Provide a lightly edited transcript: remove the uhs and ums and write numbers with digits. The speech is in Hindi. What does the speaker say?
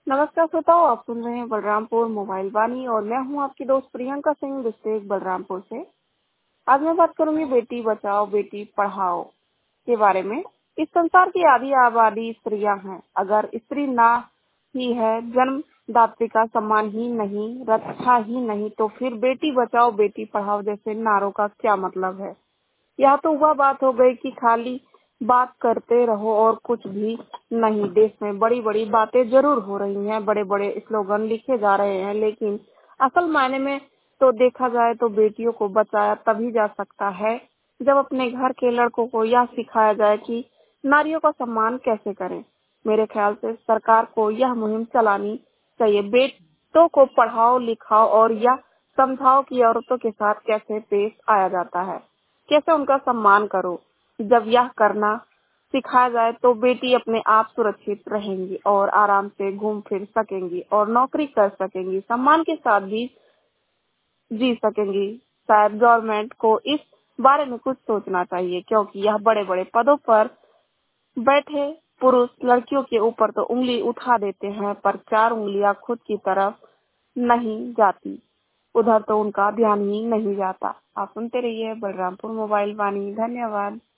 नमस्कार श्रोताओ, आप सुन रहे हैं बलरामपुर मोबाइल वाणी और मैं हूं आपकी दोस्त प्रियंका सिंह डिस्ट्रिक्ट बलरामपुर से। आज मैं बात करूंगी बेटी बचाओ बेटी पढ़ाओ के बारे में। इस संसार की आधी आबादी स्त्रियां हैं। अगर स्त्री ना ही है, जन्मदात्री का सम्मान ही नहीं, रक्षा ही नहीं, तो फिर बेटी बचाओ बेटी पढ़ाओ जैसे नारों का क्या मतलब है। यह तो वह बात हो गई कि खाली बात करते रहो और कुछ भी नहीं। देश में बड़ी बड़ी बातें जरूर हो रही हैं, बड़े बड़े स्लोगन लिखे जा रहे हैं, लेकिन असल मायने में तो देखा जाए तो बेटियों को बचाया तभी जा सकता है जब अपने घर के लड़कों को यह सिखाया जाए कि नारियों का सम्मान कैसे करें। मेरे ख्याल से सरकार को यह मुहिम चलानी चाहिए। बेटों को पढ़ाओ लिखाओ और यह समझाओ कि औरतों के साथ कैसे पेश आया जाता है, कैसे उनका सम्मान करो। जब यह करना सिखाया जाए तो बेटी अपने आप सुरक्षित रहेंगी और आराम से घूम फिर सकेंगी और नौकरी कर सकेंगी, सम्मान के साथ भी जी सकेंगी। शायद गवर्नमेंट को इस बारे में कुछ सोचना चाहिए, क्योंकि यह बड़े बड़े पदों पर बैठे पुरुष लड़कियों के ऊपर तो उंगली उठा देते हैं, पर चार उंगलियां खुद की तरफ नहीं जाती, उधर तो उनका ध्यान ही नहीं जाता। आप सुनते रहिए बलरामपुर मोबाइल वाणी। धन्यवाद।